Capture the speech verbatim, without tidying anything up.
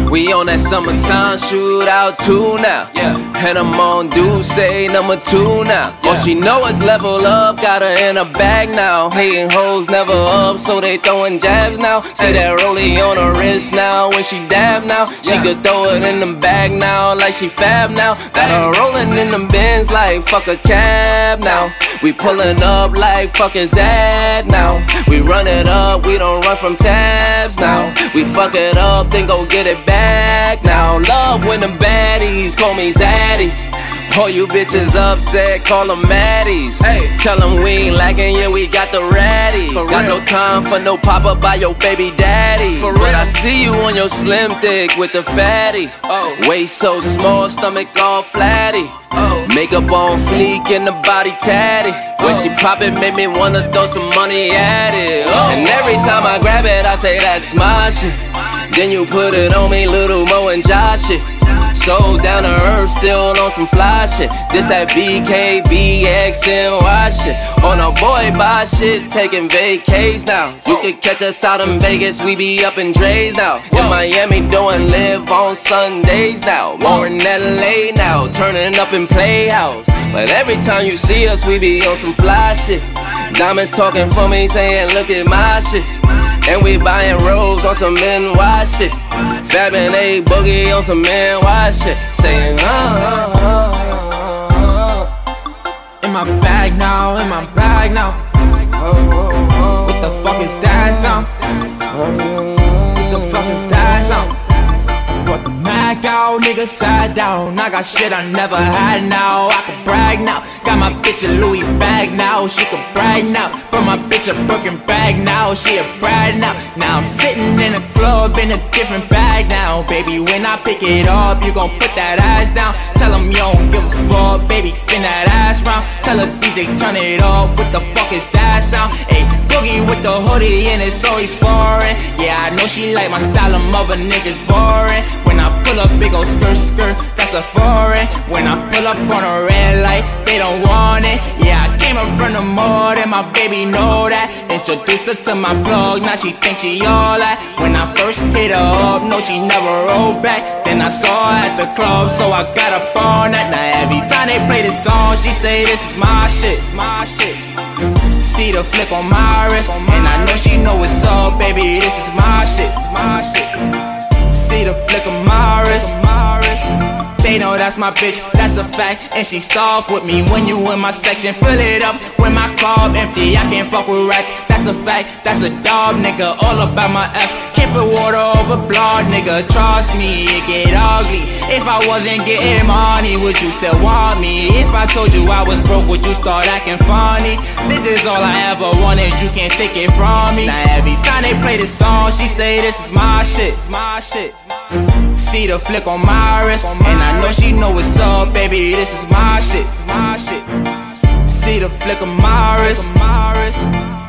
We on that summertime shootout too now. Yeah. And I'm on Deuce number two now. Yeah. All she know is level up, got her in a bag now. Hating hoes never up, so they throwing jabs now. See that rollie on her wrist now. When she dab now, she yeah. could throw it in the bag now, like she fab now. Got her rolling in them bins like fuck a cab now. We pulling up like fuck is that now. We run it up, we don't run from tabs now. We fuck it up, then go get it back now. Love when them baddies call me Zaddy. All you bitches upset, call them Maddies. Hey. Tell them we ain't lacking, yeah, we got the ratty. Got no time for no pop-up by your baby daddy. For but I see you on your slim thick with the fatty. Oh. Waist so small, stomach all flatty. Oh. Makeup on fleek and the body tatty. When oh. she pop it, make me wanna throw some money at it. Oh. And every time I grab it, I say that's my shit. Then you put it on me, Little Mo and Josh shit. So down to earth, still on some fly shit. This that B K, B X, N Y shit. On a boy buy shit, taking vacays now. You could catch us out in Vegas, we be up in Dre's now. In Miami doing live on Sundays now. More in L A now, turning up in Playhouse. But every time you see us, we be on some fly shit. Diamonds talking for me, saying look at my shit. And we buying robes on some N Y shit. Fabbing a boogie on some N Y shit. Saying, uh, uh, uh, uh. In my bag now, in my bag now. What the fuck is that sound? What the fuck is that sound? Brought the Mac out, nigga sat down. I got shit I never had now. I can brag now. Got my bitch a Louis bag now. She can brag now. Brought my bitch a Birkin bag now. She a brag now. Now I'm sitting in a club in a different bag now. Baby, when I pick it up, you gon' put that ass down. Tell him you don't give a fuck. Baby, spin that ass round. Tell her D J turn it up. What the fuck is that sound? Ayy, boogie with the hoodie and it's always foreign. Yeah, I know she like my style, of mother niggas boring. When I pull up, big ol' skirt, skirt, that's a foreign. When I pull up on a red light, they don't want it. Yeah, I came up from the mud and my baby know that. Introduced her to my plug, now she think she all that. When I first hit her up, no, she never rolled back. Then I saw her at the club, so I got up on that. Now every time they play this song, she say this is my shit, my shit. See the flick on my wrist, and I know she know what's up, baby, this is my shit, my shit. See the flick of my wrist. They know that's my bitch, that's a fact. And she stalk with me when you in my section. Fill it up when my club empty. I can't fuck with rats, that's a fact. That's a dog, nigga, all about my F. Can't put water over blood, nigga, trust me, it get ugly. If I wasn't getting money, would you still want me? If I told you I was broke, would you start acting funny? This is all I ever wanted, you can't take it from me. Now every time they play this song, she say this is my shit, my shit. See the flick on my wrist, and I know she know what's up, baby, this is my shit, my shit. See the flick of my wrist, my wrist.